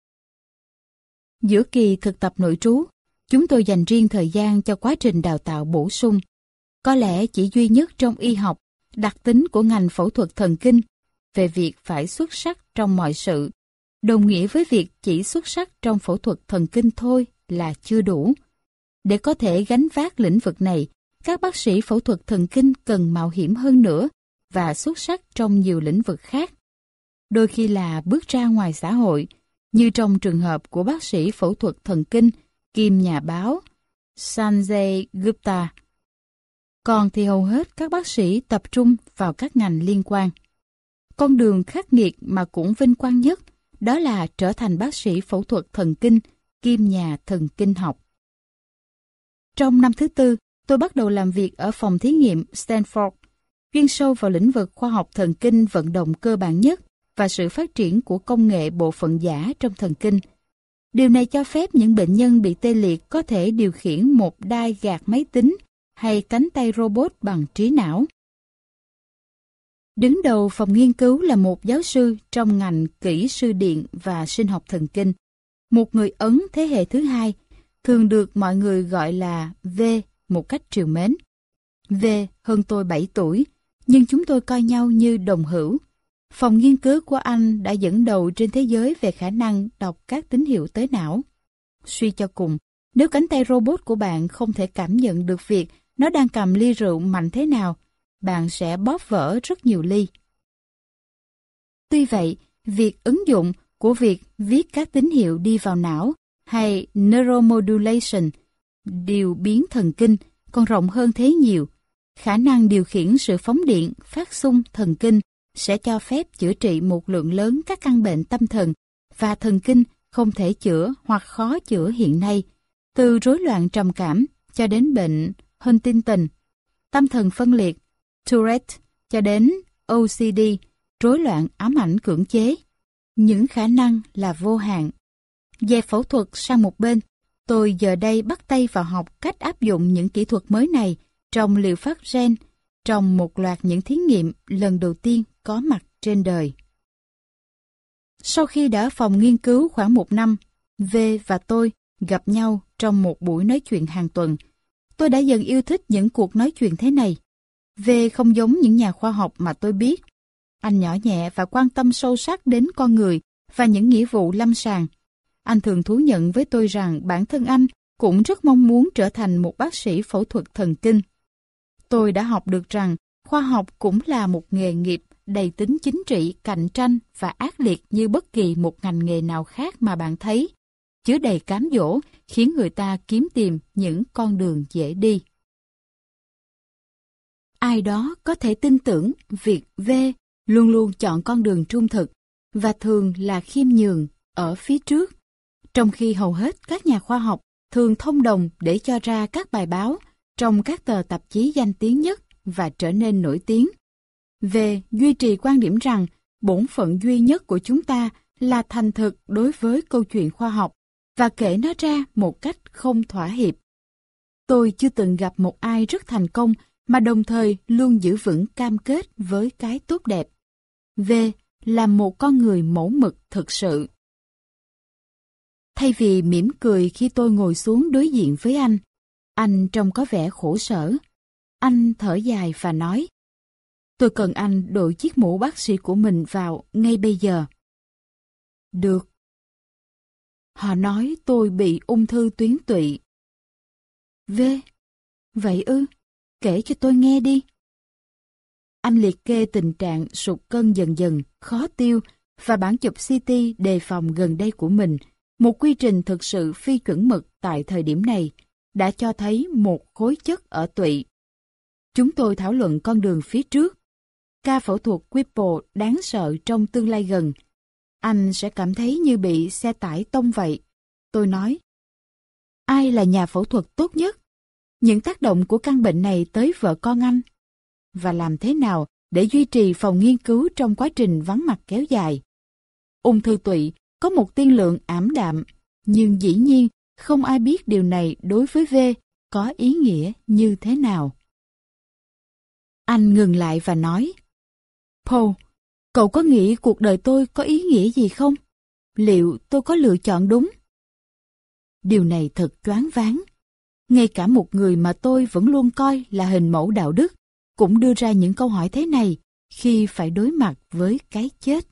Giữa kỳ thực tập nội trú, chúng tôi dành riêng thời gian cho quá trình đào tạo bổ sung. Có lẽ chỉ duy nhất trong y học, đặc tính của ngành phẫu thuật thần kinh về việc phải xuất sắc trong mọi sự, đồng nghĩa với việc chỉ xuất sắc trong phẫu thuật thần kinh thôi là chưa đủ. Để có thể gánh vác lĩnh vực này, các bác sĩ phẫu thuật thần kinh cần mạo hiểm hơn nữa và xuất sắc trong nhiều lĩnh vực khác. Đôi khi là bước ra ngoài xã hội, như trong trường hợp của bác sĩ phẫu thuật thần kinh kiêm nhà báo Sanjay Gupta. Còn thì hầu hết các bác sĩ tập trung vào các ngành liên quan. Con đường khắc nghiệt mà cũng vinh quang nhất đó là trở thành bác sĩ phẫu thuật thần kinh kiêm nhà thần kinh học. Trong năm thứ 4, tôi bắt đầu làm việc ở phòng thí nghiệm Stanford, chuyên sâu vào lĩnh vực khoa học thần kinh vận động cơ bản nhất và sự phát triển của công nghệ bộ phận giả trong thần kinh. Điều này cho phép những bệnh nhân bị tê liệt có thể điều khiển một đai gạt máy tính hay cánh tay robot bằng trí não. Đứng đầu phòng nghiên cứu là một giáo sư trong ngành kỹ sư điện và sinh học thần kinh, một người Ấn thế hệ thứ 2, thường được mọi người gọi là V một cách trìu mến. V hơn tôi 7 tuổi, nhưng chúng tôi coi nhau như đồng hữu. Phòng nghiên cứu của anh đã dẫn đầu trên thế giới về khả năng đọc các tín hiệu tới não. Suy cho cùng, nếu cánh tay robot của bạn không thể cảm nhận được việc nó đang cầm ly rượu mạnh thế nào, bạn sẽ bóp vỡ rất nhiều ly. Tuy vậy, việc ứng dụng của việc viết các tín hiệu đi vào não hay neuromodulation, điều biến thần kinh, còn rộng hơn thế nhiều. Khả năng điều khiển sự phóng điện, phát xung thần kinh sẽ cho phép chữa trị một lượng lớn các căn bệnh tâm thần và thần kinh không thể chữa hoặc khó chữa hiện nay, từ rối loạn trầm cảm cho đến bệnh Huntington, tâm thần phân liệt, Tourette cho đến OCD, rối loạn ám ảnh cưỡng chế. Những khả năng là vô hạn. Về phẫu thuật sang một bên, tôi giờ đây bắt tay vào học cách áp dụng những kỹ thuật mới này trong liệu pháp gen, trong một loạt những thí nghiệm lần đầu tiên có mặt trên đời. Sau khi đã ở phòng nghiên cứu khoảng 1 năm, V và tôi gặp nhau trong một buổi nói chuyện hàng tuần. Tôi đã dần yêu thích những cuộc nói chuyện thế này. V không giống những nhà khoa học mà tôi biết. Anh nhỏ nhẹ và quan tâm sâu sắc đến con người và những nghĩa vụ lâm sàng. Anh thường thú nhận với tôi rằng bản thân anh cũng rất mong muốn trở thành một bác sĩ phẫu thuật thần kinh. Tôi đã học được rằng khoa học cũng là một nghề nghiệp đầy tính chính trị, cạnh tranh và ác liệt như bất kỳ một ngành nghề nào khác mà bạn thấy, chứa đầy cám dỗ khiến người ta kiếm tìm những con đường dễ đi. Ai đó có thể tin tưởng việc V luôn luôn chọn con đường trung thực và thường là khiêm nhường ở phía trước, trong khi hầu hết các nhà khoa học thường thông đồng để cho ra các bài báo trong các tờ tạp chí danh tiếng nhất và trở nên nổi tiếng. về duy trì quan điểm rằng bổn phận duy nhất của chúng ta là thành thực đối với câu chuyện khoa học và kể nó ra một cách không thỏa hiệp. Tôi chưa từng gặp một ai rất thành công mà đồng thời luôn giữ vững cam kết với cái tốt đẹp. V là một con người mẫu mực thực sự. Thay vì mỉm cười khi tôi ngồi xuống đối diện với anh trông có vẻ khổ sở. Anh thở dài và nói, tôi cần anh đội chiếc mũ bác sĩ của mình vào ngay bây giờ. Được. Họ nói tôi bị ung thư tuyến tụy. V. Vậy ư? Kể cho tôi nghe đi. Anh liệt kê tình trạng sụt cân dần dần, khó tiêu và bản chụp CT đề phòng gần đây của mình, một quy trình thực sự phi chuẩn mực tại thời điểm này, đã cho thấy một khối chất ở tụy. Chúng tôi thảo luận con đường phía trước. Ca phẫu thuật Whipple đáng sợ trong tương lai gần. Anh sẽ cảm thấy như bị xe tải tông vậy. Tôi nói, ai là nhà phẫu thuật tốt nhất? Những tác động của căn bệnh này tới vợ con anh? Và làm thế nào để duy trì phòng nghiên cứu trong quá trình vắng mặt kéo dài? Ung thư tụy có một tiên lượng ảm đạm, nhưng dĩ nhiên không ai biết điều này đối với V có ý nghĩa như thế nào. Anh ngừng lại và nói, Paul, cậu có nghĩ cuộc đời tôi có ý nghĩa gì không? Liệu tôi có lựa chọn đúng? Điều này thật choáng váng. Ngay cả một người mà tôi vẫn luôn coi là hình mẫu đạo đức cũng đưa ra những câu hỏi thế này khi phải đối mặt với cái chết.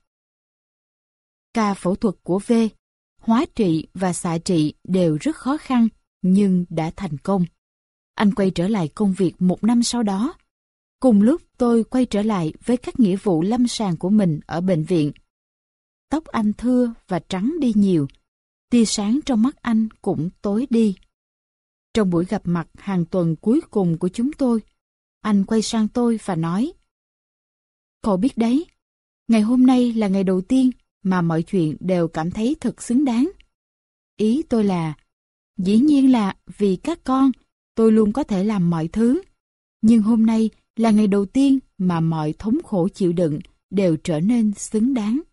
Ca phẫu thuật của V, hóa trị và xạ trị đều rất khó khăn, nhưng đã thành công. Anh quay trở lại công việc một năm sau đó. Cùng lúc tôi quay trở lại với các nghĩa vụ lâm sàng của mình ở bệnh viện. Tóc anh thưa và trắng đi nhiều, tia sáng trong mắt anh cũng tối đi. Trong buổi gặp mặt hàng tuần cuối cùng của chúng tôi, anh quay sang tôi và nói, cậu biết đấy, ngày hôm nay là ngày đầu tiên mà mọi chuyện đều cảm thấy thật xứng đáng. Ý tôi là, dĩ nhiên là vì các con, tôi luôn có thể làm mọi thứ. Nhưng hôm nay là ngày đầu tiên mà mọi thống khổ chịu đựng đều trở nên xứng đáng.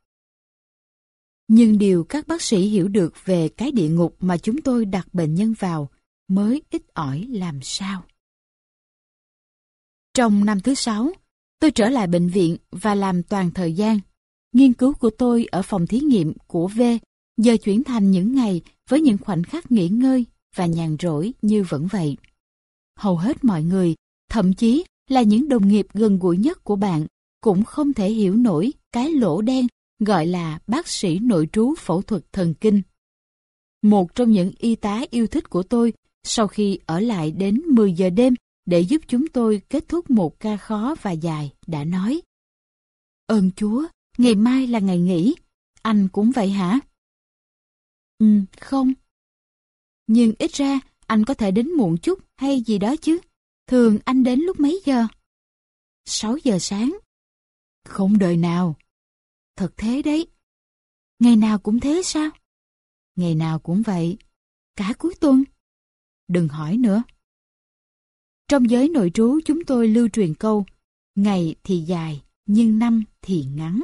Nhưng điều các bác sĩ hiểu được về cái địa ngục mà chúng tôi đặt bệnh nhân vào mới ít ỏi làm sao. Trong năm thứ 6, tôi trở lại bệnh viện và làm toàn thời gian. Nghiên cứu của tôi ở phòng thí nghiệm của V giờ chuyển thành những ngày với những khoảnh khắc nghỉ ngơi và nhàn rỗi như vẫn vậy. Hầu hết mọi người, thậm chí là những đồng nghiệp gần gũi nhất của bạn, cũng không thể hiểu nổi cái lỗ đen gọi là bác sĩ nội trú phẫu thuật thần kinh. Một trong những y tá yêu thích của tôi, sau khi ở lại đến 10 giờ đêm để giúp chúng tôi kết thúc một ca khó và dài, đã nói: "Ơn Chúa, ngày mai là ngày nghỉ, anh cũng vậy hả?" Không. Nhưng ít ra anh có thể đến muộn chút hay gì đó chứ. Thường anh đến lúc mấy giờ? 6 giờ sáng. Không đời nào. Thật thế đấy. Ngày nào cũng thế sao? Ngày nào cũng vậy. Cả cuối tuần? Đừng hỏi nữa. Trong giới nội trú chúng tôi lưu truyền câu: ngày thì dài, nhưng năm thì ngắn.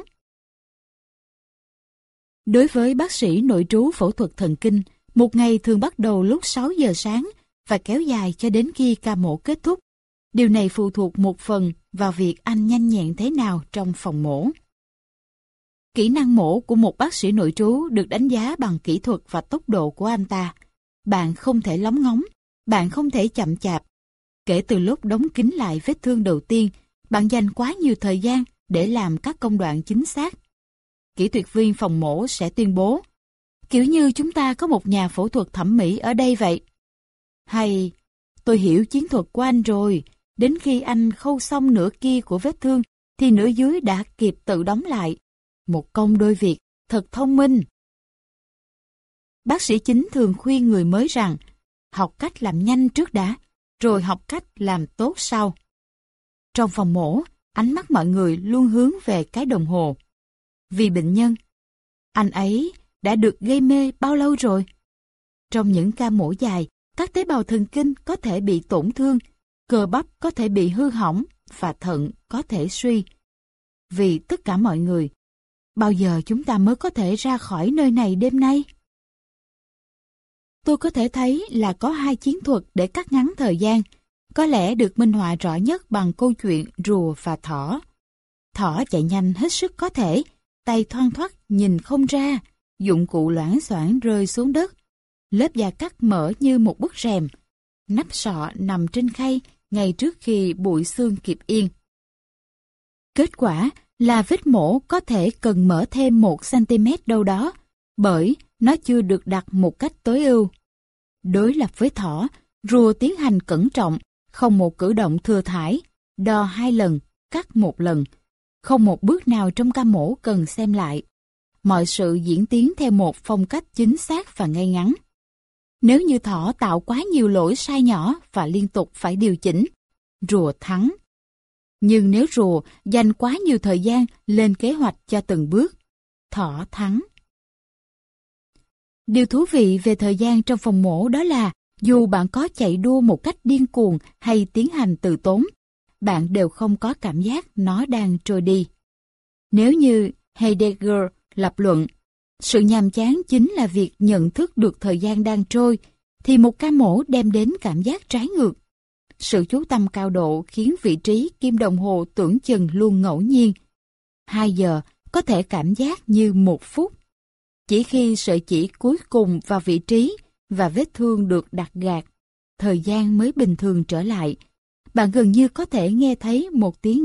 Đối với bác sĩ nội trú phẫu thuật thần kinh, một ngày thường bắt đầu lúc 6 giờ sáng và kéo dài cho đến khi ca mổ kết thúc. Điều này phụ thuộc một phần vào việc anh nhanh nhẹn thế nào trong phòng mổ. Kỹ năng mổ của một bác sĩ nội trú được đánh giá bằng kỹ thuật và tốc độ của anh ta. Bạn không thể lóng ngóng, bạn không thể chậm chạp. Kể từ lúc đóng kín lại vết thương đầu tiên, bạn dành quá nhiều thời gian để làm các công đoạn chính xác. Kỹ thuật viên phòng mổ sẽ tuyên bố: kiểu như chúng ta có một nhà phẫu thuật thẩm mỹ ở đây vậy. Hay, tôi hiểu chiến thuật của anh rồi, đến khi anh khâu xong nửa kia của vết thương, thì nửa dưới đã kịp tự đóng lại. Một công đôi việc, thật thông minh. Bác sĩ chính thường khuyên người mới rằng, học cách làm nhanh trước đã, rồi học cách làm tốt sau. Trong phòng mổ, ánh mắt mọi người luôn hướng về cái đồng hồ. Vì bệnh nhân, anh ấy đã được gây mê bao lâu rồi? Trong những ca mổ dài, các tế bào thần kinh có thể bị tổn thương, cơ bắp có thể bị hư hỏng và thận có thể suy. vì tất cả mọi người. Bao giờ chúng ta mới có thể ra khỏi nơi này đêm nay? Tôi có thể thấy là có hai chiến thuật để cắt ngắn thời gian, có lẽ được minh họa rõ nhất bằng câu chuyện rùa và thỏ. Thỏ chạy nhanh hết sức có thể, tay thoăn thoắt nhìn không ra, dụng cụ loảng xoảng rơi xuống đất. Lớp da cắt mở như một bức rèm, nắp sọ nằm trên khay ngay trước khi bụi xương kịp yên. Kết quả là vết mổ có thể cần mở thêm 1 cm đâu đó, bởi nó chưa được đặt một cách tối ưu. Đối lập với thỏ, rùa tiến hành cẩn trọng, không một cử động thừa thãi, đo 2 lần, cắt 1 lần. Không một bước nào trong ca mổ cần xem lại. Mọi sự diễn tiến theo một phong cách chính xác và ngay ngắn. Nếu như thỏ tạo quá nhiều lỗi sai nhỏ và liên tục phải điều chỉnh, rùa thắng. Nhưng nếu rùa dành quá nhiều thời gian lên kế hoạch cho từng bước, thỏ thắng. Điều thú vị về thời gian trong phòng mổ đó là dù bạn có chạy đua một cách điên cuồng hay tiến hành từ tốn, bạn đều không có cảm giác nó đang trôi đi. Nếu như Heidegger lập luận, sự nhàm chán chính là việc nhận thức được thời gian đang trôi, thì một ca mổ đem đến cảm giác trái ngược. Sự chú tâm cao độ khiến vị trí kim đồng hồ tưởng chừng luôn ngẫu nhiên. 2 giờ có thể cảm giác như 1 phút. Chỉ khi sợi chỉ cuối cùng vào vị trí và vết thương được đặt gạt, thời gian mới bình thường trở lại. Bạn gần như có thể nghe thấy một tiếng